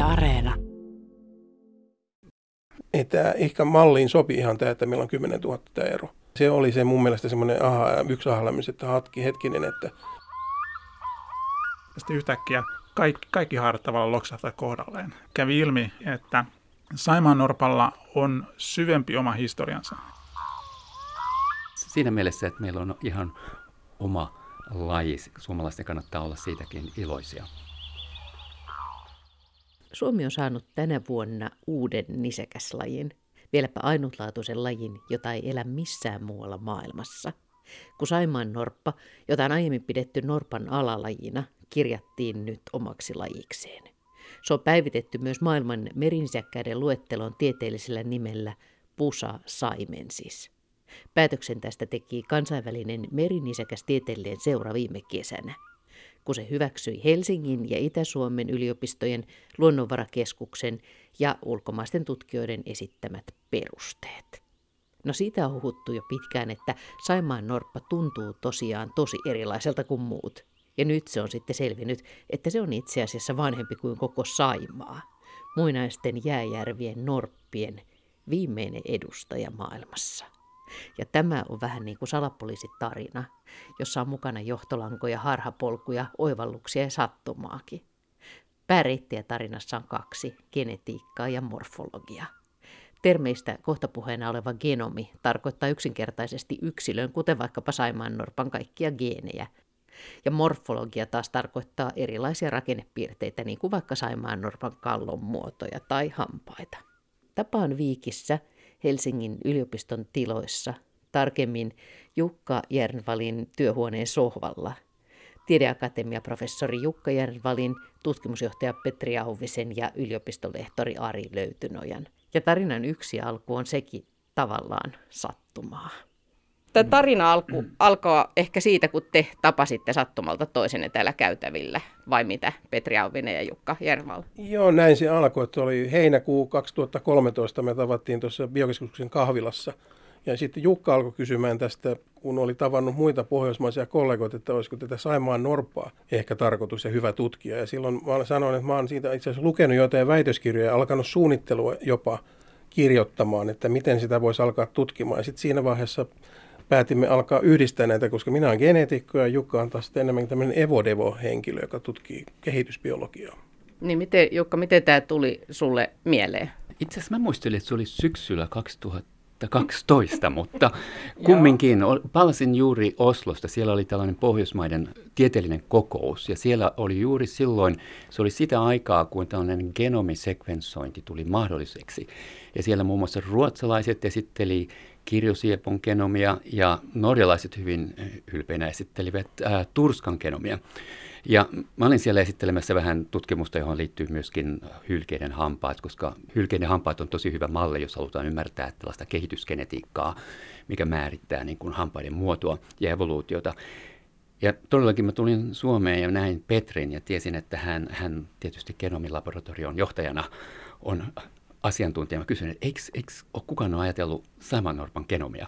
Areena. Että ehkä malliin sopi ihan tämä, että meillä on 10 000 tämä ero. Se oli se mun mielestä semmoinen yksi ahalämmys, että hetkinen, että... Sitten yhtäkkiä kaikki haarat tavallaan loksahtaa kohdalleen. Kävi ilmi, että saimaannorpalla on syvempi oma historiansa. Siinä mielessä, että meillä on ihan oma laji. Suomalaisten kannattaa olla siitäkin iloisia. Suomi on saanut tänä vuonna uuden nisäkäslajin, vieläpä ainutlaatuisen lajin, jota ei elä missään muualla maailmassa. Kun saimaannorppa, jota on aiemmin pidetty norpan alalajina, kirjattiin nyt omaksi lajikseen. Se on päivitetty myös maailman merinisäkkäiden luetteloon tieteellisellä nimellä Pusa saimensis. Päätöksen tästä teki kansainvälinen merinisäkästieteellinen seura viime kesänä, kun se hyväksyi Helsingin ja Itä-Suomen yliopistojen luonnonvarakeskuksen ja ulkomaisten tutkijoiden esittämät perusteet. No siitä on huhuttu jo pitkään, että saimaannorppa tuntuu tosiaan tosi erilaiselta kuin muut. Ja nyt se on sitten selvinnyt, että se on itse asiassa vanhempi kuin koko Saimaa. Muinaisten jääjärvien norppien viimeinen edustaja maailmassa. Ja tämä on vähän niin kuin salapoliisitarina, jossa on mukana johtolankoja, harhapolkuja, oivalluksia ja sattumaakin. Pääreittejä tarinassa on 2, genetiikkaa ja morfologia. Termeistä kohtapuheena oleva genomi tarkoittaa yksinkertaisesti yksilön, kuten vaikkapa saimaannorpan kaikkia geenejä. Ja morfologia taas tarkoittaa erilaisia rakennepiirteitä, niin kuin vaikka saimaannorpan kallon muotoja tai hampaita. Tapaan Viikissä Helsingin yliopiston tiloissa, tarkemmin Jukka Järnvalin työhuoneen sohvalla, tiedeakatemiaprofessori Jukka Järnvalin, tutkimusjohtaja Petri Auvisen ja yliopistolehtori Ari Löytynojan. Ja tarinan yksi alku on sekin tavallaan sattumaa. Tämä tarina alkoi ehkä siitä, kun te tapasitte sattumalta toisenne täällä käytävillä, vai mitä, Petri Auvinen ja Jukka Järnval? Joo, näin se alkoi, että oli heinäkuu 2013, me tavattiin tuossa biokeskuksen kahvilassa. Ja sitten Jukka alkoi kysymään tästä, kun oli tavannut muita pohjoismaisia kollegoita, että olisiko tätä Saimaan norppaa ehkä tarkoitus ja hyvä tutkia. Ja silloin mä sanoin, että mä oon siitä itse asiassa lukenut jotain väitöskirjoja ja alkanut suunnittelua jopa kirjoittamaan, että miten sitä voisi alkaa tutkimaan. Ja sitten siinä vaiheessa päätimme alkaa yhdistää näitä, koska minä olen geneetikko ja Jukka on taas enemmänkin tämmöinen evodevo-henkilö, joka tutkii kehitysbiologiaa. Niin Jukka, miten tämä tuli sulle mieleen? Itse asiassa mä muistelin, että se oli syksyllä 2012, mutta kumminkin palasin juuri Oslosta. Siellä oli tällainen Pohjoismaiden tieteellinen kokous ja siellä oli juuri silloin, se oli sitä aikaa, kun tällainen genomisekvensointi tuli mahdolliseksi. Ja siellä muun muassa ruotsalaiset esitteli kirjosiepon genomia ja norjalaiset hyvin ylpeinä esittelivät turskan genomia. Ja mä olin siellä esittelemässä vähän tutkimusta, johon liittyy myöskin hylkeiden hampaat, koska hylkeiden hampaat on tosi hyvä malli, jos halutaan ymmärtää tällaista kehitysgenetiikkaa, mikä määrittää niin kuin hampaiden muotoa ja evoluutiota. Ja todellakin mä tulin Suomeen ja näin Petrin ja tiesin, että hän tietysti genomilaboratorion johtajana on asiantuntija. Mä kysyin, että eikö ole kukaan ajatellut saimaannorpan genomia?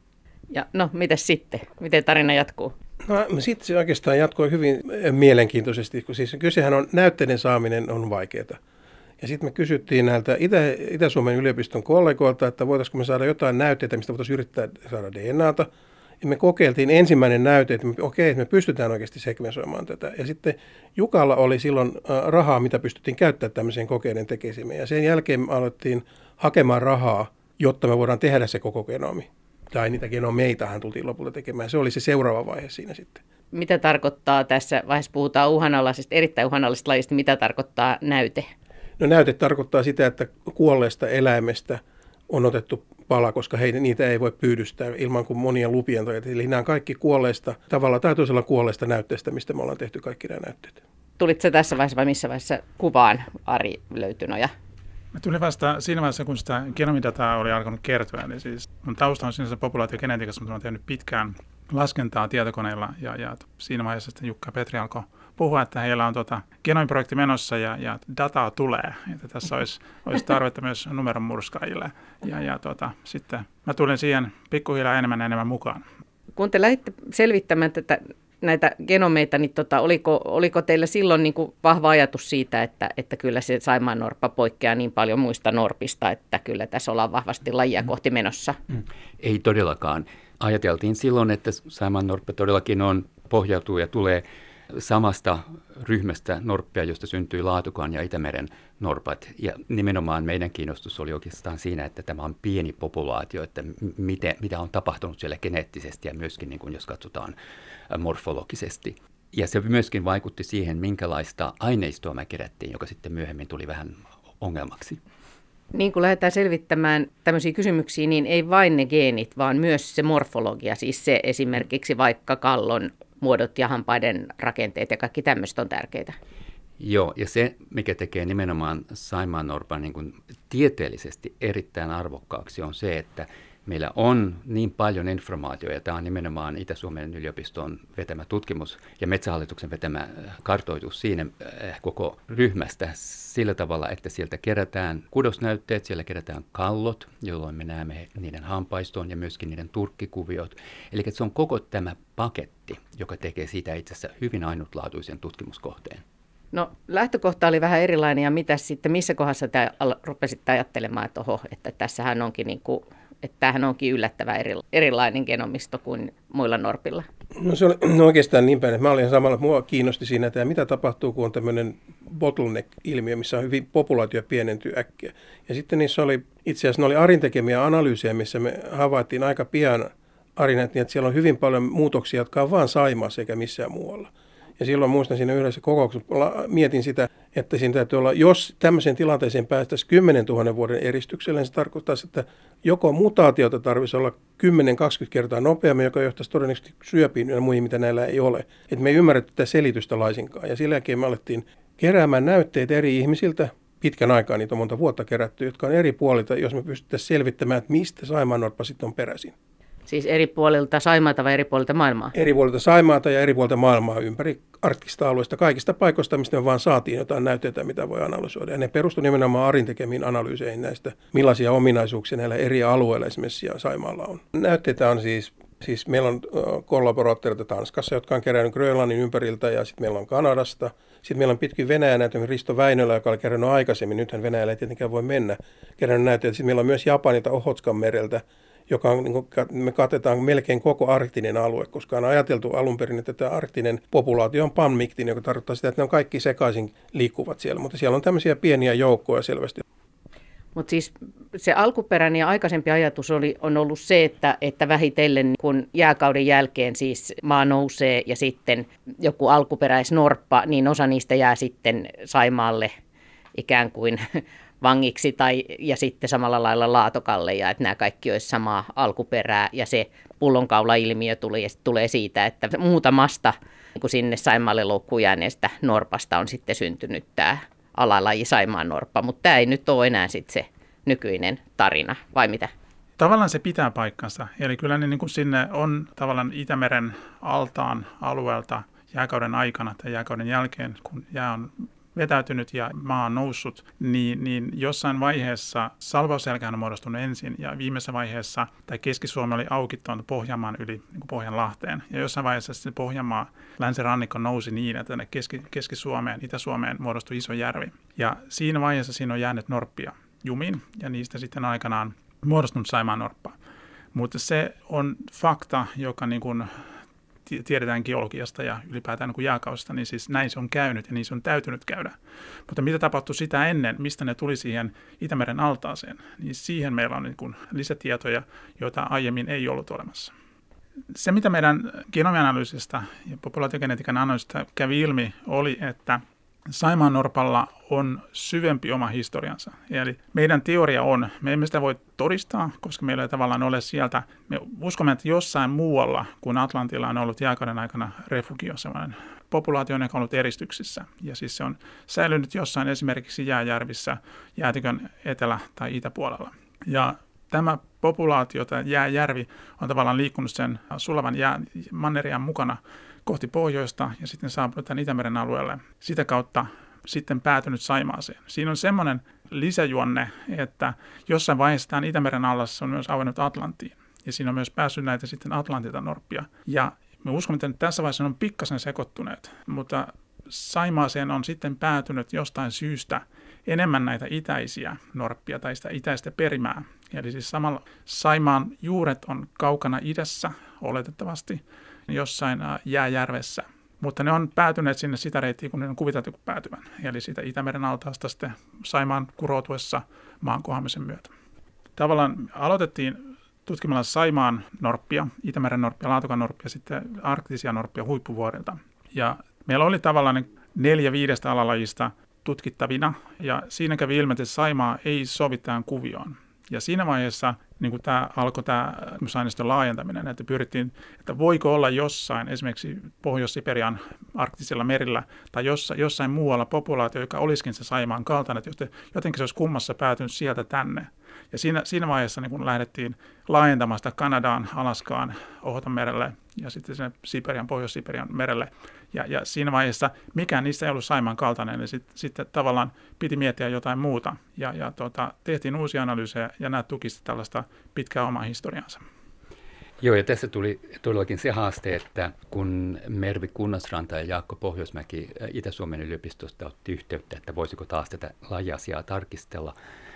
Ja no, mitäs sitten? Miten tarina jatkuu? No sitten se oikeastaan jatkoi hyvin mielenkiintoisesti, kun siis kysehän on, näytteiden saaminen on vaikeaa. Ja sitten me kysyttiin näiltä Itä-Suomen yliopiston kollegoilta, että voitaisiinko me saada jotain näytteitä, mistä voitaisiin yrittää saada DNAta. Ja me kokeiltiin ensimmäinen näyte, että me pystytään oikeasti sekvensoimaan tätä. Ja sitten Jukalla oli silloin rahaa, mitä pystyttiin käyttämään tämmöiseen kokeiden tekemiseen. Ja sen jälkeen me alettiin hakemaan rahaa, jotta me voidaan tehdä se koko genomi. Tai niitä genomeita hän tultiin lopulta tekemään. Se oli se seuraava vaihe siinä sitten. Mitä tarkoittaa tässä vaiheessa, puhutaan uhanalaisesta, erittäin uhanalaisesta lajista, mitä tarkoittaa näyte? No näyte tarkoittaa sitä, että kuolleesta eläimestä on otettu pala, koska niitä ei voi pyydystää ilman kuin monien lupien. Eli nämä on kaikki kuolleista, tavalla tai toisella kuolleista näytteistä, mistä me ollaan tehty kaikki nämä näytteet. Tulitko tässä vaiheessa vai missä vaiheessa kuvaan, Ari Löytynoja? Mä tulin vasta siinä vaiheessa, kun sitä genomidataa oli alkanut kertyä. Eli siis mun tausta on sinänsä populaatiogenetiikassa, mutta olen tehnyt pitkään laskentaa tietokoneilla. Ja siinä vaiheessa sitten Jukka ja Petri alkoi puhua, että heillä on genomiprojekti menossa ja dataa tulee. Että tässä olisi tarvetta myös numeron murskaajille. Sitten mä tulin siihen pikkuhiljaa enemmän mukaan. Kun te lähditte selvittämään tätä näitä genomeita, niin oliko teillä silloin niin kuin vahva ajatus siitä, että kyllä se saimaannorppa poikkeaa niin paljon muista norpista, että kyllä tässä ollaan vahvasti lajia kohti menossa? Ei todellakaan. Ajateltiin silloin, että saimaannorppa todellakin pohjautuu ja tulee samasta ryhmästä norppia, josta syntyi Laatokan ja Itämeren norpat. Ja nimenomaan meidän kiinnostus oli oikeastaan siinä, että tämä on pieni populaatio, että mitä on tapahtunut siellä geneettisesti ja myöskin niin kuin jos katsotaan morfologisesti. Ja se myöskin vaikutti siihen, minkälaista aineistoa me kerättiin, joka sitten myöhemmin tuli vähän ongelmaksi. Niin kun lähdetään selvittämään tämmöisiä kysymyksiä, niin ei vain ne geenit, vaan myös se morfologia, siis se esimerkiksi vaikka kallon muodot ja hampaiden rakenteet ja kaikki tämmöistä on tärkeitä. Joo, ja se, mikä tekee nimenomaan saimaannorpan niin kuin tieteellisesti erittäin arvokkaaksi, on se, että meillä on niin paljon informaatiota, ja tämä on nimenomaan Itä-Suomen yliopiston vetämä tutkimus ja Metsähallituksen vetämä kartoitus siinä koko ryhmästä sillä tavalla, että sieltä kerätään kudosnäytteet, siellä kerätään kallot, jolloin me näemme niiden hampaiston ja myöskin niiden turkkikuviot. Eli se on koko tämä paketti, joka tekee siitä itse asiassa hyvin ainutlaatuisen tutkimuskohteen. No lähtökohta oli vähän erilainen ja missä kohdassa te rupesitte ajattelemaan, että tässähän onkin että tämähän onkin yllättävän erilainen genomisto kuin muilla norpilla? No se oli oikeastaan niin päin, että mä olin ihan samalla, että mua kiinnosti siinä, että mitä tapahtuu, kun on tämmöinen bottleneck-ilmiö, missä on hyvin populaatio pienentyy äkkiä. Ja sitten niissä oli, itse asiassa ne oli Arin tekemiä analyysejä, missä me havaittiin aika pian Arin, että siellä on hyvin paljon muutoksia, jotka on vain Saimaassa eikä missään muualla. Ja silloin muistan siinä yhdessä kokouksessa, mietin sitä, että siinä täytyy olla, jos tämmöiseen tilanteeseen päästäisiin 10 000 vuoden eristyksellä, niin se tarkoittaisi, että joko mutaatiota tarvitsisi olla 10-20 kertaa nopeammin, joka johtaisi todennäköisesti syöpiin ja muihin, mitä näillä ei ole. Että me ei ymmärretty tätä selitystä laisinkaan. Ja sillä jälkeen me alettiin keräämään näytteitä eri ihmisiltä, pitkän aikaa niitä on monta vuotta kerätty, jotka on eri puolilta, jos me pystyttäisiin selvittämään, että mistä saimaannorppa sitten on peräisin. Siis eri puolilta Saimaata vai eri puolilta maailmaa? Eri puolilta Saimaata ja eri puolilta maailmaa ympäri arktista alueista, kaikista paikoista, mistä me vaan saatiin jotain näytteitä, mitä voi analysoida. Ja ne perustui nimenomaan Arin tekemiin analyyseihin näistä, millaisia ominaisuuksia näillä eri alueilla esimerkiksi Saimaalla on. Näytteitä on siis meillä on kollaboraattoreita Tanskassa, jotka on kerännyt Grönlannin ympäriltä, ja sitten meillä on Kanadasta. Sitten meillä on pitkin Venäjä näytelmä Risto Väinölä, joka oli kerännyt aikaisemmin, nythän Venäjällä ei tietenkään voi mennä, kerännyt näytteitä. Sitten meillä on myös Japanilta Ohotskan mereltä, joka on, me katetaan melkein koko arktinen alue, koska on ajateltu alun perin, että tämä arktinen populaatio on panmiktinen, joka tarkoittaa sitä, että ne on kaikki sekaisin liikkuvat siellä, mutta siellä on tämmöisiä pieniä joukkoja selvästi. Mutta siis se alkuperäinen ja aikaisempi ajatus on ollut se, että vähitellen kun jääkauden jälkeen siis maa nousee ja sitten joku alkuperäisnorppa, niin osa niistä jää sitten Saimaalle ikään kuin vangiksi ja sitten samalla lailla Laatokalle, ja että nämä kaikki olisi samaa alkuperää, ja se pullonkaula-ilmiö tulee siitä, että muutamasta kun sinne Saimaalle loukkuun jääneestä norpasta on sitten syntynyt tämä alalaji saimaannorppa, mutta tämä ei nyt ole enää sitten se nykyinen tarina, vai mitä? Tavallaan se pitää paikkansa, eli kyllä ne niin kuin sinne on tavallaan Itämeren altaan alueelta jääkauden aikana tai jääkauden jälkeen, kun jää on vetäytynyt ja maa on noussut, niin jossain vaiheessa salvausselkähän on muodostunut ensin ja viimeisessä vaiheessa tai Keski-Suomi oli auki tuon Pohjanmaan yli niin kuin Pohjanlahteen. Ja jossain vaiheessa se Pohjanmaa länsirannikko nousi niin, että tänne Keski-Suomeen, Itä-Suomeen muodostui iso järvi. Ja siinä vaiheessa siinä on jäänyt norppia jumiin ja niistä sitten aikanaan muodostunut saimaannorppa. Mutta se on fakta, joka niin kuin tiedetään geologiasta ja ylipäätään niin jääkaudesta, niin siis näin se on käynyt ja niin se on täytynyt käydä. Mutta mitä tapahtui sitä ennen, mistä ne tuli siihen Itämeren altaaseen, niin siihen meillä on niin kuin lisätietoja, joita aiemmin ei ollut olemassa. Se, mitä meidän genomianalyysistä ja populaatiogenetiikan analyysistä kävi ilmi, oli, että saimaannorpalla on syvempi oma historiansa. Eli meidän teoria on, me emme sitä voi todistaa, koska meillä ei tavallaan ole sieltä. Me uskomme, että jossain muualla kuin Atlantilla on ollut jääkauden aikana refugio, sellainen populaatio, joka on ollut eristyksissä. Ja siis se on säilynyt jossain esimerkiksi jääjärvissä jäätikön etelä- tai itäpuolella. Ja tämä populaatio tai jääjärvi on tavallaan liikkunut sen sulavan mannerian mukana kohti pohjoista ja sitten saapunut tämän Itämeren alueelle. Sitä kautta sitten päätynyt Saimaaseen. Siinä on semmoinen lisäjuonne, että jossain vaiheessa tämän Itämeren allas on myös auennut Atlanttiin. Ja siinä on myös päässyt näitä sitten Atlantilta norppia. Ja Me uskomme, että tässä vaiheessa on pikkasen sekoittuneet, mutta Saimaaseen on sitten päätynyt jostain syystä enemmän näitä itäisiä norppia tai sitä itäistä perimää. Eli siis samalla Saimaan juuret on kaukana idässä oletettavasti jossain jääjärvessä. Mutta ne on päätyneet sinne sitä reittiä, kun ne on kuviteltu päätyvän. Eli siitä Itämeren altaasta sitten Saimaan kuroutuessa maan kohoamisen myötä. Tavallaan aloitettiin tutkimalla Saimaan norppia, Itämeren norppia, Laatokan norppia, sitten arktisia norppia huippuvuorilta. Ja meillä oli tavallaan 4-5 alalajista tutkittavina, ja siinä kävi ilmi, että Saimaa ei sovi tähän kuvioon. Ja siinä vaiheessa niin kun alkoi tämä aineiston laajentaminen, että pyrittiin, että voiko olla jossain, esimerkiksi Pohjois-Siperian arktisilla merillä, tai jossain muualla populaatio, joka olisikin se Saimaan kaltainen, että jotenkin se olisi kummassa päätynyt sieltä tänne. Ja siinä vaiheessa niin kun lähdettiin laajentamaan sitä Kanadaan, Alaskaan, Ohotanmerelle ja sitten sinne Siperian, Pohjois-Siperian merelle. Ja siinä vaiheessa mikään niistä ei ollut Saimaan kaltainen, eli sitten tavallaan piti miettiä jotain muuta. Ja tehtiin uusia analyysejä, ja nämä tukisivat tällaista pitkää omaa historiansa. Joo, ja tässä tuli todellakin se haaste, että kun Mervi Kunnasranta ja Jaakko Pohjoismäki Itä-Suomen yliopistosta otti yhteyttä, että voisiko taas tätä lajiasiaa tarkistella,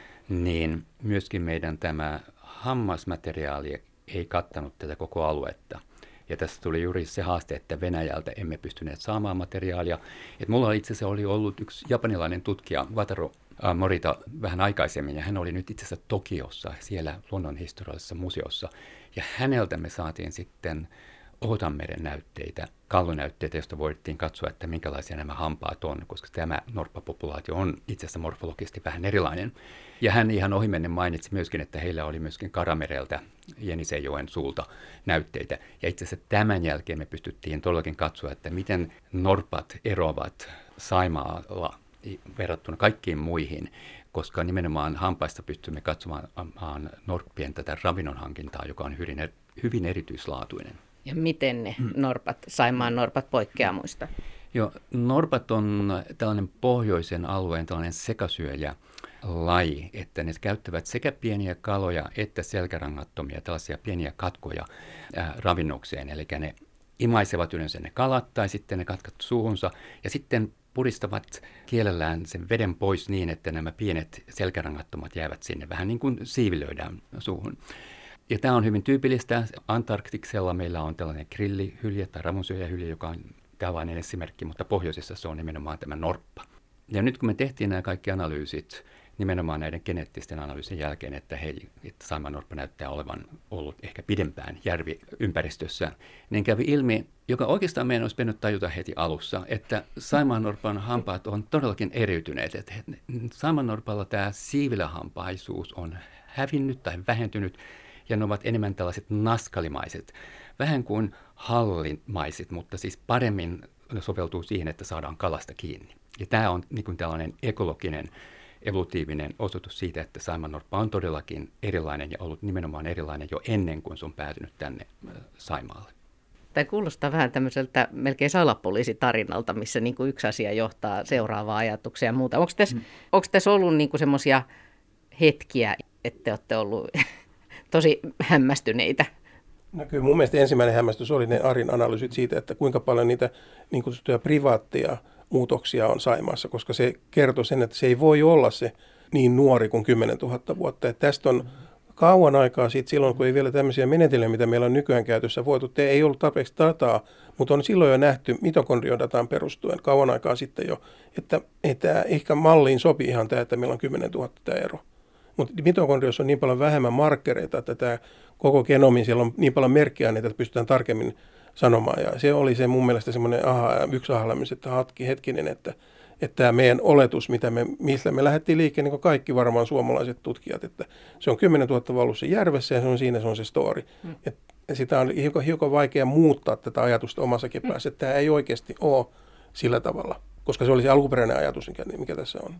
niin myöskin meidän tämä hammasmateriaali ei kattanut tätä koko aluetta. Ja tässä tuli juuri se haaste, että Venäjältä emme pystyneet saamaan materiaalia. Et mulla itse asiassa oli ollut yksi japanilainen tutkija, Wataru Morita, vähän aikaisemmin, ja hän oli nyt itse asiassa Tokiossa, siellä luonnonhistoriallisessa museossa. Ja häneltä me saatiin sitten Ohotanmeren näytteitä, kallonäytteitä, joista voitiin katsoa, että minkälaisia nämä hampaat on, koska tämä norppapopulaatio on itse asiassa morfologisesti vähän erilainen. Ja hän ihan ohimennen mainitsi myöskin, että heillä oli myöskin Karamereltä, Jenisenjoen suulta näytteitä. Ja itse asiassa tämän jälkeen me pystyttiin todellakin katsoa, että miten norpat eroavat Saimaalla verrattuna kaikkiin muihin, koska nimenomaan hampaista pystymme katsomaan norppien tätä ravinnon hankintaa, joka on hyvin erityislaatuinen. Ja miten ne norpat, Saimaan norpat poikkeaa muista? Joo, norpat on tällainen pohjoisen alueen tällainen sekasyöjälaji, että ne käyttävät sekä pieniä kaloja että selkärangattomia, tällaisia pieniä katkoja ravinnokseen. Eli ne imaisevat yleensä ne kalat tai sitten ne katkat suuhunsa ja sitten puristavat kielellään sen veden pois niin, että nämä pienet selkärangattomat jäävät sinne, vähän niin kuin siivilöidään suuhun. Ja tämä on hyvin tyypillistä. Antarktiksella meillä on tällainen grillihylje tai ramunsyöjähylje, joka on tällainen esimerkki, mutta pohjoisessa se on nimenomaan tämä norppa. Ja nyt kun me tehtiin nämä kaikki analyysit, nimenomaan näiden geneettisten analyysien jälkeen, että saimaannorppa näyttää olevan ollut ehkä pidempään järviympäristössä, niin kävi ilmi, joka oikeastaan meidän olisi pitänyt tajuta heti alussa, että saimaannorpan hampaat on todellakin eriytyneet. Että saimaannorpalla tämä siivilähampaisuus on hävinnyt tai vähentynyt, ja ne ovat enemmän tällaiset naskalimaiset, vähän kuin hallimaiset, mutta siis paremmin ne soveltuu siihen, että saadaan kalasta kiinni. Ja tämä on niin kuin tällainen ekologinen, evolutiivinen osoitus siitä, että saimaannorppa on todellakin erilainen ja ollut nimenomaan erilainen jo ennen kuin se on päätynyt tänne Saimaalle. Tämä kuulostaa vähän tämmöiseltä melkein salapoliisitarinalta, missä niin kuin yksi asia johtaa seuraavaan ajatukseen ja muuta. Onko tässä ollut niin kuin semmoisia hetkiä, että olette ollut tosi hämmästyneitä? No kyllä mun mielestä ensimmäinen hämmästys oli ne Arin analyysit siitä, että kuinka paljon niitä niin kutsuttuja privaatteja muutoksia on Saimaassa, koska se kertoo sen, että se ei voi olla se niin nuori kuin 10 000 vuotta. Että tästä on kauan aikaa sitten silloin, kun ei vielä tämmöisiä menetelmiä, mitä meillä on nykyään käytössä voitu. Ei ollut tarpeeksi dataa, mutta on silloin jo nähty mitokondriodataan perustuen kauan aikaa sitten jo, että ehkä malliin sopii ihan tämä, että meillä on 10 000 tämä ero. Mutta mitokondriossa on niin paljon vähemmän markkereita, että tämä koko genomi, siellä on niin paljon merkkiaineita, että pystytään tarkemmin sanomaan. Ja se oli se mun mielestä semmoinen yksi ahalämys, että hetkinen, että tämä meidän oletus, mistä me lähdettiin liikkeelle, niin kuin kaikki varmaan suomalaiset tutkijat, että se on 10 000 ollut se järvessä ja se on se story. Ja sitä on hiukan vaikea muuttaa tätä ajatusta omassakin päässä, että tämä ei oikeasti ole sillä tavalla, koska se oli se alkuperäinen ajatus, mikä tässä on.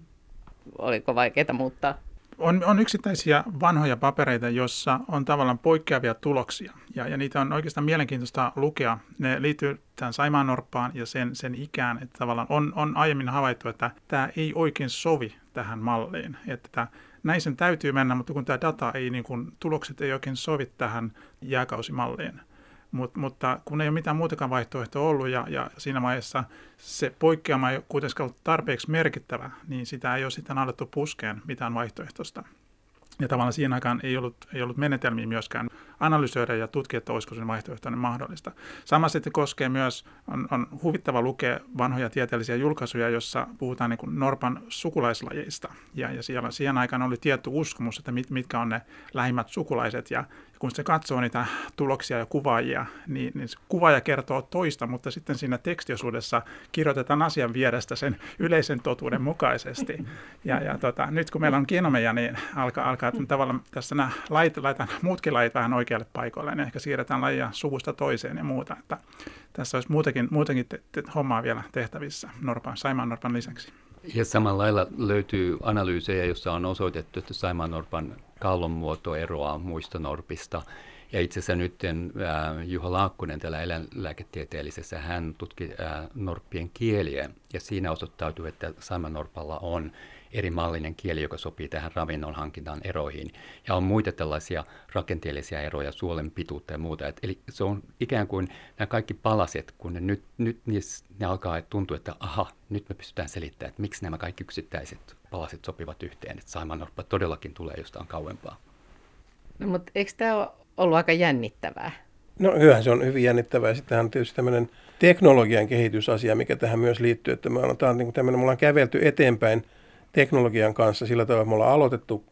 Oliko vaikeaa muuttaa? On yksittäisiä vanhoja papereita, joissa on tavallaan poikkeavia tuloksia, ja niitä on oikeastaan mielenkiintoista lukea. Ne liittyy tähän saimaannorppaan ja sen ikään, että tavallaan on aiemmin havaittu, että tämä ei oikein sovi tähän malliin, että näin sen täytyy mennä, mutta kun tämä data ei, tulokset ei oikein sovi tähän jääkausimalliin. Mutta kun ei ole mitään muutakaan vaihtoehtoa ollut ja siinä vaiheessa se poikkeama ei kuitenkaan ollut tarpeeksi merkittävä, niin sitä ei ole sitten alettu puskeen mitään vaihtoehtoista. Ja tavallaan siinä aikaan ei ollut menetelmiä myöskään analysoida ja tutkia, että olisiko sen vaihtoehtoinen mahdollista. Sama sitten koskee myös, on huvittava lukea vanhoja tieteellisiä julkaisuja, jossa puhutaan niin kuin norpan sukulaislajeista. Ja siellä siihen aikaan oli tietty uskomus, että mitkä on ne lähimmät sukulaiset. Ja kun se katsoo niitä tuloksia ja kuvaajia, niin se kuvaaja kertoo toista, mutta sitten siinä tekstiosuudessa kirjoitetaan asian vierestä sen yleisen totuuden mukaisesti. Nyt kun meillä on genomeja, niin alkaa tavallaan tässä nämä laitan muutkin lajit vähän oikealle paikoille, niin ehkä siirretään lajia suvusta toiseen ja muuta. Että tässä olisi muutenkin hommaa vielä tehtävissä saimaannorpan lisäksi. Ja samalla lailla löytyy analyysejä, joissa on osoitettu, että saimaannorpan kallonmuoto eroaa muista norpista. Ja itse asiassa nyt Juha Laakkonen täällä eläinlääketieteellisessä, hän tutki norppien kieliä ja siinä osoittautui, että saimaannorpalla on eri mallinen kieli, joka sopii tähän ravinnon hankintaan eroihin. Ja on muita tällaisia rakenteellisia eroja, suolen pituutta ja muuta. Eli se on ikään kuin nämä kaikki palaset, kun ne alkaa tuntua, että nyt me pystytään selittämään, että miksi nämä kaikki yksittäiset palaset sopivat yhteen. Että saimaannorppa todellakin tulee jostain kauempaa. No, mutta eikö tämä ole ollut aika jännittävää? No kyllähän se on hyvin jännittävää. Ja sittenhän on tietysti tämmöinen teknologian kehitysasia, mikä tähän myös liittyy. Että me ollaan kävelty eteenpäin teknologian kanssa sillä tavalla, että me ollaan aloitettu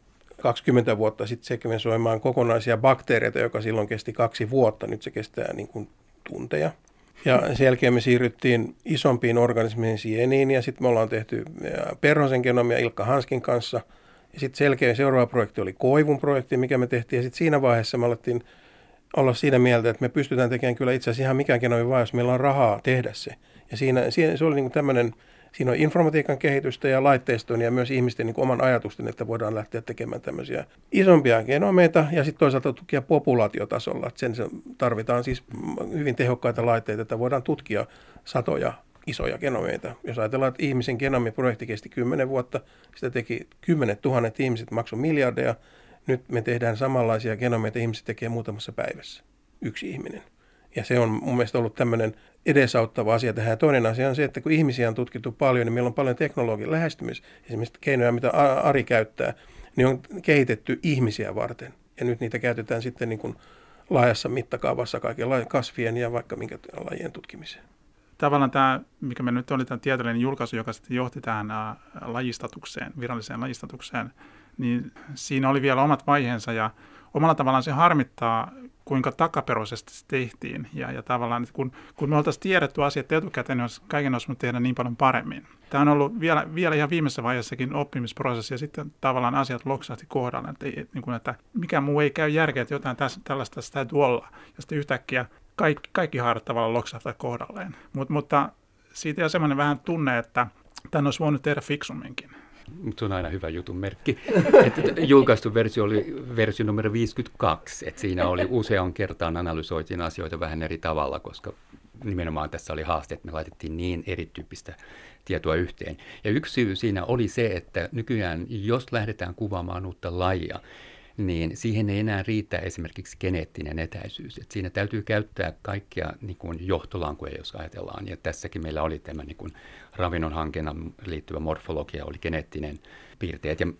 20 vuotta sitten sekvensoimaan kokonaisia bakteereita, joka silloin kesti 2 vuotta. Nyt se kestää niin kuin tunteja. Ja sen jälkeen me siirryttiin isompiin organismeihin, sieniin, ja sitten me ollaan tehty Perhosen genomia Ilkka Hanskin kanssa. Ja sitten seuraava projekti oli Koivun projekti, mikä me tehtiin, ja sitten siinä vaiheessa me alettiin olla siinä mieltä, että me pystytään tekemään kyllä itse asiassa ihan mikään genomi vaan, jos meillä on rahaa tehdä se. Ja siinä se oli niin kuin tämmöinen. Siinä on informatiikan kehitystä ja laitteistoon ja myös ihmisten niin kuin oman ajatusten, että voidaan lähteä tekemään tämmöisiä isompia genomeita ja sitten toisaalta tutkia populaatiotasolla. Sen tarvitaan siis hyvin tehokkaita laitteita, että voidaan tutkia satoja isoja genomeita. Jos ajatellaan, että ihmisen genomiprojekti kesti 10 vuotta, sitä teki 10 000 ihmiset, maksoi miljardeja. Nyt me tehdään samanlaisia genomeita, ihmiset tekee muutamassa päivässä. Yksi ihminen. Ja se on mun mielestä ollut tämmöinen edesauttava asia tähän. Ja toinen asia on se, että kun ihmisiä on tutkittu paljon, niin meillä on paljon teknologian lähestymis, esimerkiksi keinoja, mitä Ari käyttää, niin on kehitetty ihmisiä varten. Ja nyt niitä käytetään sitten niin kuin laajassa mittakaavassa kaiken kasvien ja vaikka minkä lajien tutkimiseen. Tavallaan tämä, mikä me nyt oli tämä tieteellinen julkaisu, joka sitten johti tähän lajistatukseen, viralliseen lajistatukseen, niin siinä oli vielä omat vaiheensa ja omalla tavallaan se harmittaa, kuinka takaperoisesti se tehtiin. Ja tavallaan, että kun me oltaisiin tiedetty asiat etukäteen, niin kaiken olisi tehdä niin paljon paremmin. Tämä on ollut vielä ihan viimeisessä vaiheessakin oppimisprosessi, ja sitten tavallaan asiat loksahti kohdalle, että mikä muu ei käy järkeä, että jotain tällaista tässä täytyy olla. Ja sitten yhtäkkiä kaikki haarat tavallaan loksahtaa kohdalleen. Mutta siitä on semmoinen vähän tunne, että tämän olisi voinut tehdä fiksumminkin. Se on aina hyvä jutun merkki. Julkaistu versio oli versio numero 52. Että siinä oli usean kertaan analysoitiin asioita vähän eri tavalla, koska nimenomaan tässä oli haaste, että me laitettiin niin erityyppistä tietoa yhteen. Ja yksi syy siinä oli se, että nykyään jos lähdetään kuvaamaan uutta lajia, niin siihen ei enää riitä esimerkiksi geneettinen etäisyys. Et siinä täytyy käyttää kaikkia niin kuin johtolankoja, jos ajatellaan. Ja tässäkin meillä oli tämä niin kuin ravinnon hankinnan liittyvä morfologia, oli geneettinen piirteet. Ja,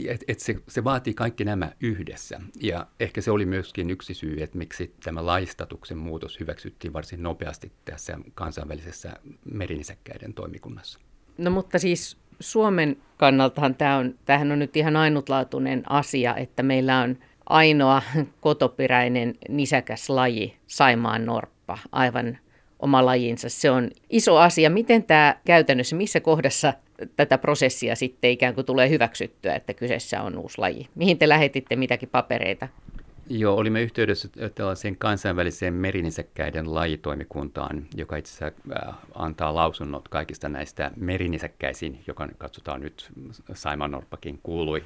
se vaatii kaikki nämä yhdessä. Ja ehkä se oli myöskin yksi syy, että miksi tämä lajistatuksen muutos hyväksyttiin varsin nopeasti tässä kansainvälisessä merinisäkkäiden toimikunnassa. No mutta siis Suomen kannaltahan tämähän on nyt ihan ainutlaatuinen asia, että meillä on ainoa kotoperäinen nisäkäslaji, saimaannorppa, aivan oma lajinsa. Se on iso asia. Miten tämä käytännössä, missä kohdassa tätä prosessia sitten ikään kuin tulee hyväksyttyä, että kyseessä on uusi laji? Mihin te lähetitte mitäkin papereita? Joo, olimme yhteydessä tällaiseen kansainväliseen merinisäkkäiden lajitoimikuntaan, joka itse asiassa antaa lausunnot kaikista näistä merinisäkkäisiin, joka katsotaan nyt saimaannorppakin kuului.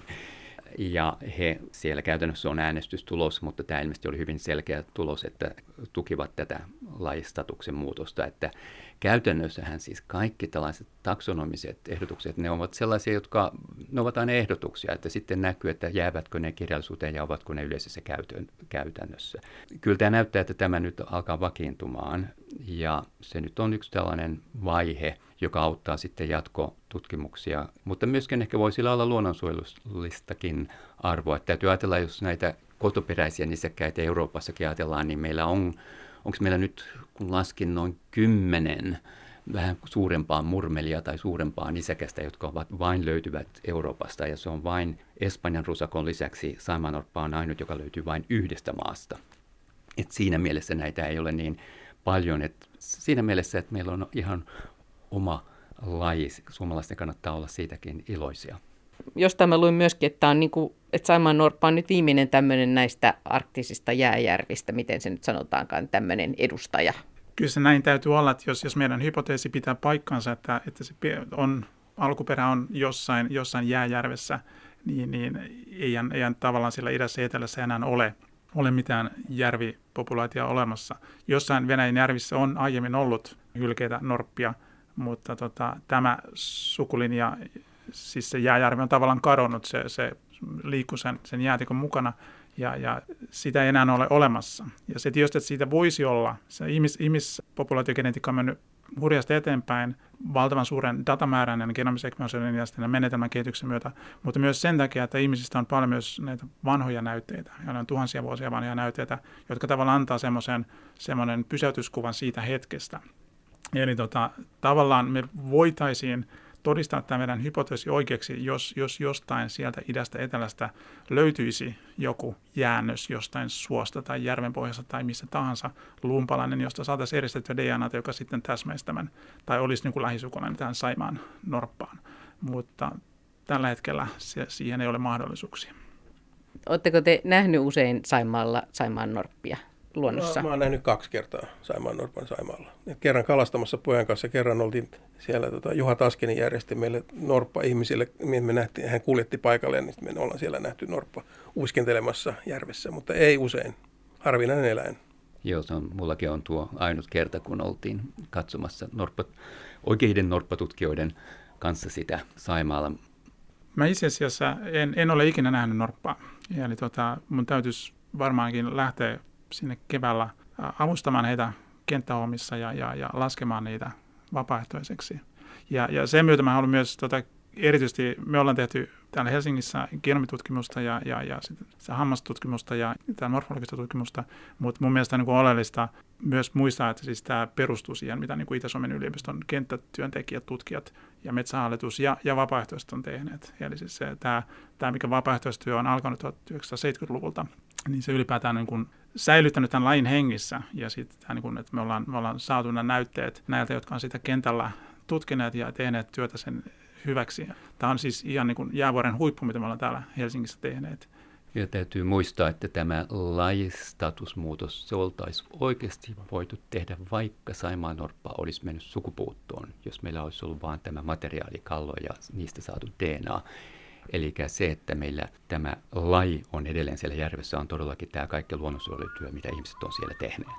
Ja siellä käytännössä on äänestystulos, mutta tämä ilmeisesti oli hyvin selkeä tulos, että tukivat tätä lajistatuksen muutosta. Että käytännössähän siis kaikki tällaiset taksonomiset ehdotukset, ne ovat sellaisia, jotka ne ovat aina ehdotuksia, että sitten näkyy, että jäävätkö ne kirjallisuuteen ja ovatko ne yleisessä käytännössä. Kyllä tämä näyttää, että tämä nyt alkaa vakiintumaan ja se nyt on yksi tällainen vaihe, joka auttaa sitten jatkotutkimuksia, mutta myöskin ehkä voi sillä olla luonnonsuojelullistakin arvoa. Täytyy ajatella, jos näitä kotoperäisiä nisäkkäitä Euroopassakin ajatellaan, niin onko meillä nyt, kun laskin noin 10 vähän suurempaa murmelia tai suurempaa nisäkästä, jotka vain löytyvät Euroopasta, ja se on vain Espanjan rusakon lisäksi saimaannorppa on ainut, joka löytyy vain yhdestä maasta. Et siinä mielessä näitä ei ole niin paljon, että siinä mielessä, että meillä on ihan oma laji, suomalaisten kannattaa olla siitäkin iloisia. Jostain mä luin myöskin, että että saimaannorppa on nyt viimeinen tämmöinen näistä arktisista jääjärvistä, miten se nyt sanotaankaan, tämmöinen edustaja. Kyllä se näin täytyy olla, että jos meidän hypoteesi pitää paikkansa, että se alkuperä on jossain jääjärvessä, niin ei tavallaan siellä idässä ja etelässä enää ole mitään järvipopulaatioa olemassa. Jossain Venäjän järvissä on aiemmin ollut hylkeitä norppia, mutta tämä sukulinja, siis se jääjärvi on tavallaan kadonnut, se liikkuu sen jäätikon mukana ja sitä ei enää ole olemassa. Ja se tietysti, että siitä voisi olla, se ihmispopulaatiogenetiikka on mennyt hurjasti eteenpäin valtavan suuren datamäärän ja genomisekvensoinnin ja sitten menetelmän kehityksen myötä, mutta myös sen takia, että ihmisistä on paljon myös näitä vanhoja näytteitä, ja ne on tuhansia vuosia vanhoja näytteitä, jotka tavallaan antaa semmoinen pysäytyskuvan siitä hetkestä. Eli tavallaan me voitaisiin todistaa tämä meidän hypoteesi oikeaksi, jos jostain sieltä idästä etelästä löytyisi joku jäännös jostain suosta tai järvenpohjassa tai missä tahansa lumpalainen, josta saataisiin eristettyä DNAta, joka sitten täsmäisi tämän, tai olisi niin kuin lähisukulainen tähän saimaan norppaan. Mutta tällä hetkellä siihen ei ole mahdollisuuksia. Oletteko te nähnyt usein Saimaalla saimaannorppia luonnossa? Mä oon nähnyt 2 kertaa saimaannorpan Saimaalla. Kerran kalastamassa pojan kanssa, kerran oltiin siellä, Juha Taskinen järjesti meille norppa ihmisille, me nähtiin, hän kuljetti paikalle, niin me ollaan siellä nähty norppa uiskentelemassa järvessä, mutta ei usein, harvinainen eläin. Joo, mullakin on tuo ainut kerta, kun oltiin katsomassa oikeiden norppatutkijoiden kanssa sitä Saimaalla. Mä itse asiassa en ole ikinä nähnyt norppaa, eli mun täytyisi varmaankin lähteä sinne keväällä avustamaan heitä kenttähommissa ja laskemaan niitä vapaaehtoiseksi. Ja sen myötä mä haluan myös, erityisesti me ollaan tehty täällä Helsingissä genomitutkimusta ja sitä hammastutkimusta ja morfologista tutkimusta, mutta mun mielestä on niin oleellista myös muistaa, että siis tämä perustuu siihen, mitä niin Itä-Suomen yliopiston kenttätyöntekijät, tutkijat ja Metsähallitus ja vapaaehtoiset on tehneet. Eli siis tämä mikä vapaaehtoistyö on alkanut 1970-luvulta, niin se ylipäätään niin kuin säilyttänyt tämän lajin hengissä. Ja sitten niin että me ollaan saatu nämä näytteet näiltä, jotka on sitä kentällä tutkineet ja tehneet työtä sen hyväksi. Tämä on siis ihan niin kuin jäävuoren huippu, mitä me ollaan täällä Helsingissä tehneet. Ja täytyy muistaa, että tämä lajistatusmuutos, se oltaisiin oikeasti voitu tehdä, vaikka saimaannorppa olisi mennyt sukupuuttoon, jos meillä olisi ollut vain tämä materiaalikallo ja niistä saatu DNA. Eli se, että meillä tämä laji on edelleen siellä järvessä, on todellakin tämä kaikki luonnonsuojelutyö, mitä ihmiset on siellä tehneet.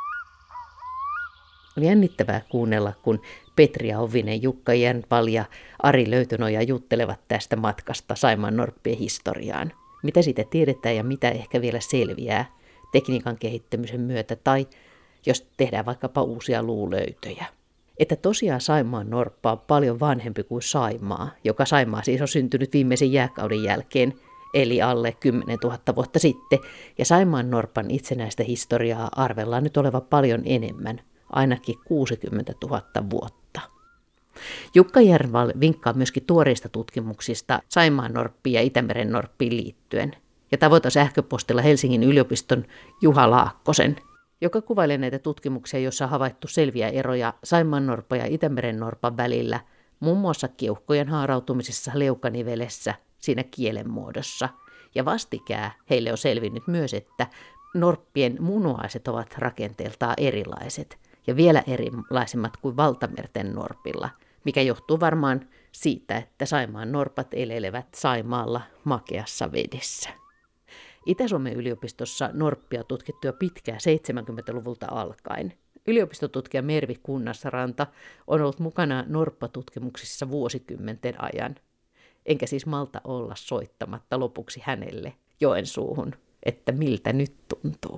Oli jännittävää kuunnella, kun Petri Auvinen, Jukka Jernvall ja Ari Löytönoja juttelevat tästä matkasta saimaannorppien historiaan. Mitä siitä tiedetään ja mitä ehkä vielä selviää tekniikan kehittymisen myötä tai jos tehdään vaikkapa uusia luulöytöjä. Että tosiaan saimaannorppa on paljon vanhempi kuin Saimaa, joka Saimaa siis on syntynyt viimeisen jääkauden jälkeen, eli alle 10 000 vuotta sitten, ja saimaannorpan itsenäistä historiaa arvellaan nyt oleva paljon enemmän, ainakin 60 000 vuotta. Jukka Jernvall vinkkaa myöskin tuoreista tutkimuksista saimaannorppiin ja Itämeren norppiin liittyen, ja tavoita sähköpostilla Helsingin yliopiston Juha Laakkosen, joka kuvailee näitä tutkimuksia, joissa on havaittu selviä eroja saimaannorpan ja Itämeren norpan välillä, muun muassa keuhkojen haarautumisessa leukanivelessä siinä kielen muodossa. Ja vastikään heille on selvinnyt myös, että norppien munuaiset ovat rakenteeltaan erilaiset ja vielä erilaisemmat kuin valtamerten norpilla, mikä johtuu varmaan siitä, että Saimaan norpat elelevät Saimaalla makeassa vedessä. Itä-Suomen yliopistossa norppia on tutkittu jo pitkään 70-luvulta alkaen. Yliopistotutkija Mervi Kunnasranta on ollut mukana norppatutkimuksissa vuosikymmenten ajan. Enkä siis malta olla soittamatta lopuksi hänelle Joensuuhun, että miltä nyt tuntuu.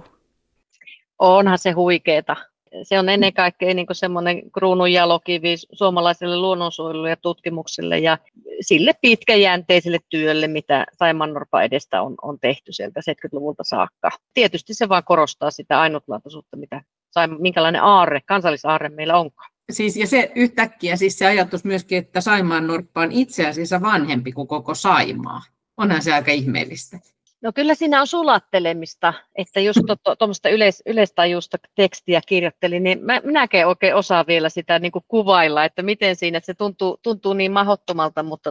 Onhan se huikeeta. Se on ennen kaikkea niin kuin semmoinen kruununjalokivi suomalaiselle luonnonsuojelulle ja tutkimukselle ja sille pitkäjänteiselle työlle, mitä saimaannorpan edestä on tehty sieltä 70-luvulta saakka. Tietysti se vaan korostaa sitä ainutlaatuisuutta, minkälainen kansallisaarre meillä onkaan. Siis, ja se yhtäkkiä siis se ajatus myöskin, että saimaannorppa on itse asiassa vanhempi kuin koko Saimaa. Onhan se aika ihmeellistä. No kyllä siinä on sulattelemista, että just tuommoista yleistajuista tekstiä kirjoittelin, niin minäkin oikein osaan vielä sitä niin kuin kuvailla, että miten siinä, että se tuntuu niin mahdottomalta, mutta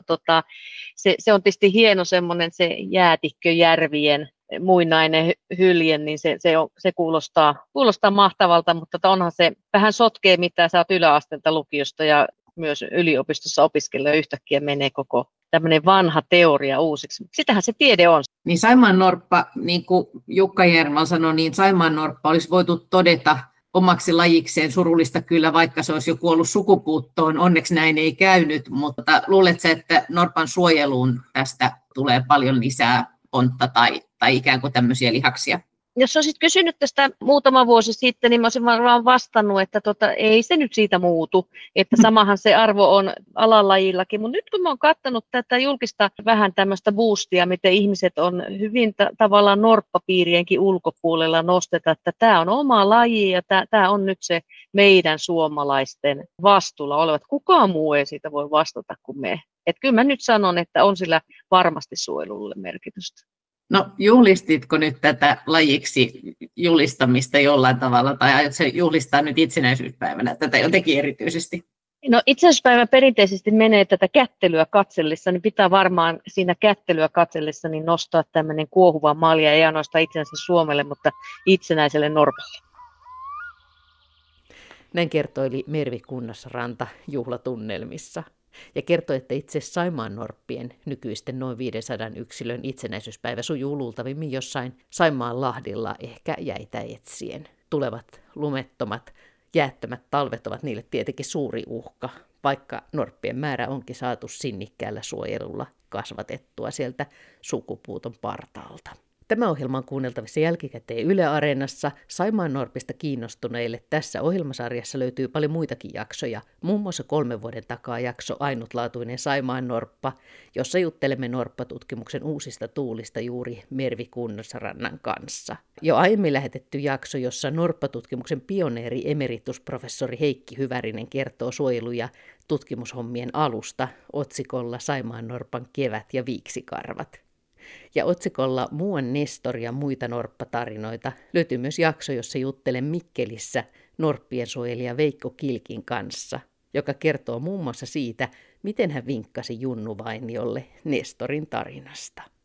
se on tietysti hieno semmoinen se jäätikköjärvien muinainen hylje, niin se kuulostaa mahtavalta, mutta onhan se vähän sotkee, mitä sä oot yläasteelta lukiosta ja myös yliopistossa opiskella yhtäkkiä menee koko tämmöinen vanha teoria uusiksi. Sitähän se tiede on. Niin saimaannorppa, niin kuin Jukka Järmal sanoi, niin saimaannorppa olisi voitu todeta omaksi lajikseen, surullista kyllä, vaikka se olisi jo kuollut sukupuuttoon. Onneksi näin ei käynyt, mutta luuletko, että norpan suojeluun tästä tulee paljon lisää pontta tai ikään kuin tämmöisiä lihaksia? Jos olisit kysynyt tästä muutama vuosi sitten, niin mä olisin vaan vastannut, että ei se nyt siitä muutu, että samahan se arvo on alalajillakin. Mutta nyt kun mä oon katsonut tätä julkista vähän tämmöistä boostia, miten ihmiset on hyvin tavallaan norppapiirienkin ulkopuolella nosteta, että tämä on oma laji ja tämä on nyt se meidän suomalaisten vastuulla olevat. Kukaan muu ei siitä voi vastata kuin me. Että kyllä mä nyt sanon, että on sillä varmasti suojelulle merkitystä. No juhlistitko nyt tätä lajiksi julistamista jollain tavalla, tai aiotko juhlistaa nyt itsenäisyyspäivänä tätä jotenkin erityisesti? No itsenäisyyspäivä perinteisesti menee tätä kättelyä katsellessa, niin pitää varmaan siinä kättelyä katsellessa niin nostaa tämmöinen kuohuva malja, ei ainoastaan itsenäiselle Suomelle, mutta itsenäiselle Norpalle. Näin kertoili Mervi Kunnasranta juhlatunnelmissa. Ja kertoi, että itse Saimaannorppien nykyisten noin 500 yksilön itsenäisyyspäivä sujuu luultavimmin jossain Saimaanlahdilla ehkä jäitä etsien. Tulevat lumettomat, jäättömät talvet ovat niille tietenkin suuri uhka, vaikka norppien määrä onkin saatu sinnikkäällä suojelulla kasvatettua sieltä sukupuuton partaalta. Tämä ohjelma on kuunneltavissa jälkikäteen Yle Areenassa. Saimaannorpista kiinnostuneille tässä ohjelmasarjassa löytyy paljon muitakin jaksoja, muun muassa 3 vuoden takaa jakso Ainutlaatuinen Saimaannorppa, jossa juttelemme norppatutkimuksen uusista tuulista juuri Mervi Kunnasrannan kanssa. Jo aiemmin lähetetty jakso, jossa norppatutkimuksen pioneeri emeritusprofessori Heikki Hyvärinen kertoo suojelu- ja tutkimushommien alusta otsikolla Saimaannorpan kevät ja viiksikarvat. Ja otsikolla Muuan Nestor ja muita norppatarinoita löytyy myös jakso, jossa juttelen Mikkelissä norppien suojelija Veikko Kilkin kanssa, joka kertoo muun muassa siitä, miten hän vinkkasi Junnu Vainiolle Nestorin tarinasta.